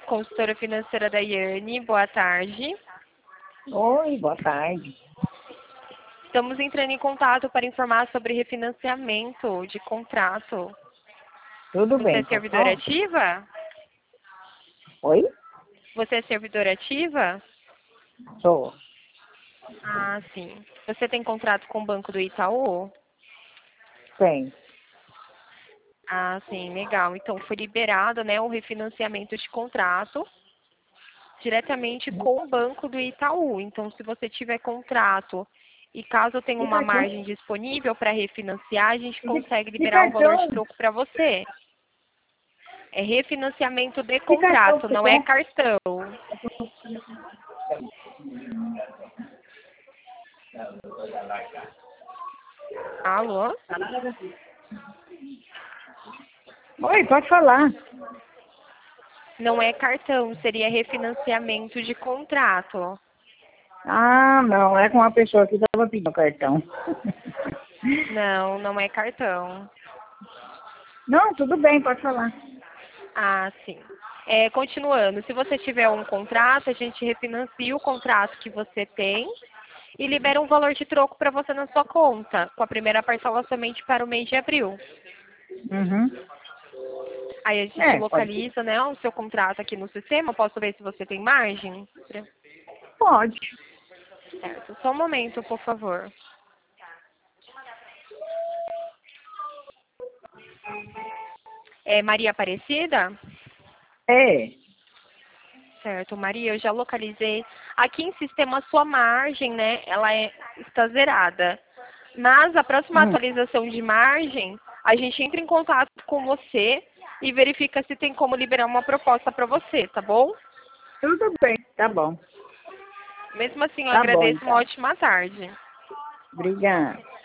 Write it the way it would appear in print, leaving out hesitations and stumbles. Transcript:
consultora financeira da Yane. Boa tarde. Oi, boa tarde. Estamos entrando em contato para informar sobre refinanciamento de contrato. Tudo Você bem, é servidora ativa? Oi? Você é servidora ativa? Sou. Ah, sim. Você tem contrato com o Banco do Itaú? Tem. Ah, sim, legal. Então, foi liberado, né, o refinanciamento de contrato diretamente com o Banco do Itaú. Então, se você tiver contrato e caso tenha De uma cartão? margem disponível para refinanciar, a gente consegue De liberar um valor de cartão? troco para você. É refinanciamento de Que cartão contrato, que você não é quer? cartão. Alô? Oi, pode falar. Não é cartão, seria refinanciamento de contrato. Ah, não, é com uma pessoa que estava pedindo cartão. Não, não é cartão. Não, tudo bem, pode falar. Ah, sim. Continuando, se você tiver um contrato, a gente refinancia o contrato que você tem e libera um valor de troco para você na sua conta, com a primeira parcela somente para o mês de abril. Uhum. Aí a gente Pode ser. localiza, né, o seu contrato aqui no sistema. Posso ver se você tem margem? Pode. Certo. Só um momento, por favor. É Maria Aparecida? É. Certo, Maria, eu já localizei. Aqui em sistema, a sua margem, né, está zerada. Mas a próxima Hum. atualização de margem, a gente entra em contato com você e verifica se tem como liberar uma proposta para você, tá bom? Tudo bem, tá bom. Mesmo assim, eu Tá bom, agradeço. Uma então. ótima tarde. Obrigada.